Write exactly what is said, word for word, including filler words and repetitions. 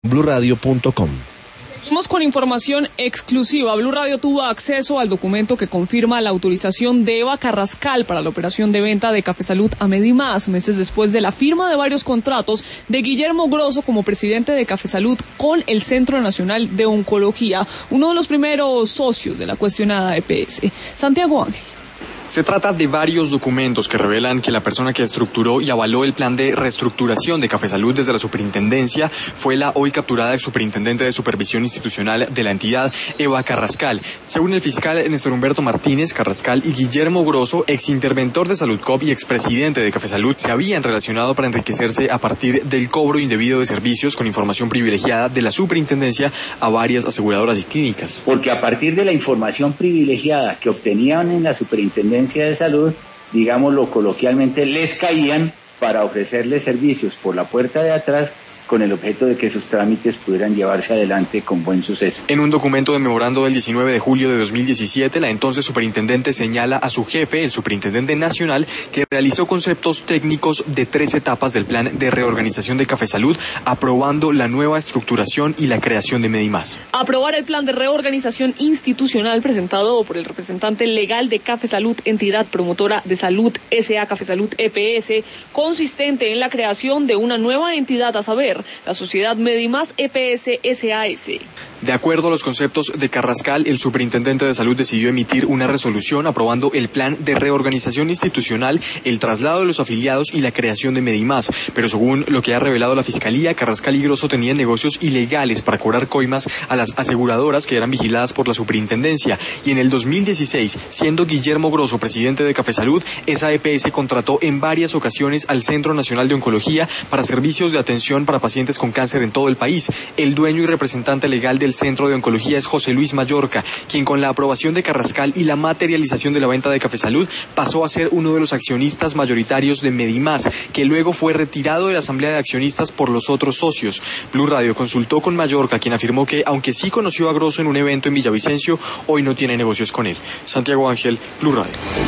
blue radio punto com. Seguimos con información exclusiva. Blue Radio tuvo acceso al documento que confirma la autorización de Eva Carrascal para la operación de venta de Cafesalud a Medimás, meses después de la firma de varios contratos de Guillermo Grosso como presidente de Cafesalud con el Centro Nacional de Oncología, uno de los primeros socios de la cuestionada E P S. Santiago Ángel. Se trata de varios documentos que revelan que la persona que estructuró y avaló el plan de reestructuración de Cafesalud desde la superintendencia fue la hoy capturada superintendente de supervisión institucional de la entidad, Eva Carrascal. Según el fiscal Néstor Humberto Martínez, Carrascal y Guillermo Grosso, exinterventor de Saludcop y expresidente de Cafesalud, se habían relacionado para enriquecerse a partir del cobro indebido de servicios con información privilegiada de la superintendencia a varias aseguradoras y clínicas. Porque a partir de la información privilegiada que obtenían en la superintendencia de salud, digámoslo coloquialmente, les caían para ofrecerles servicios por la puerta de atrás con el objeto de que sus trámites pudieran llevarse adelante con buen suceso. En un documento de memorando del diecinueve de julio de dos mil diecisiete, la entonces superintendente señala a su jefe, el superintendente nacional, que realizó conceptos técnicos de tres etapas del plan de reorganización de Cafesalud, aprobando la nueva estructuración y la creación de Medimás. Aprobar el plan de reorganización institucional presentado por el representante legal de Cafesalud, entidad promotora de salud S A Cafesalud E P S, consistente en la creación de una nueva entidad, a saber, la sociedad Medimás E P S S A S. De acuerdo a los conceptos de Carrascal, el superintendente de salud decidió emitir una resolución aprobando el plan de reorganización institucional, el traslado de los afiliados y la creación de Medimás. Pero según lo que ha revelado la Fiscalía, Carrascal y Grosso tenían negocios ilegales para cobrar coimas a las aseguradoras que eran vigiladas por la superintendencia. Y en el dos mil dieciséis, siendo Guillermo Grosso presidente de Cafesalud, esa E P S contrató en varias ocasiones al Centro Nacional de Oncología para servicios de atención para pacientes con cáncer en todo el país. El dueño y representante legal de El Centro de Oncología es José Luis Mallorca, quien con la aprobación de Carrascal y la materialización de la venta de Cafesalud pasó a ser uno de los accionistas mayoritarios de Medimás, que luego fue retirado de la asamblea de accionistas por los otros socios. Blue Radio consultó con Mallorca, quien afirmó que, aunque sí conoció a Grosso en un evento en Villavicencio, hoy no tiene negocios con él. Santiago Ángel, Blue Radio.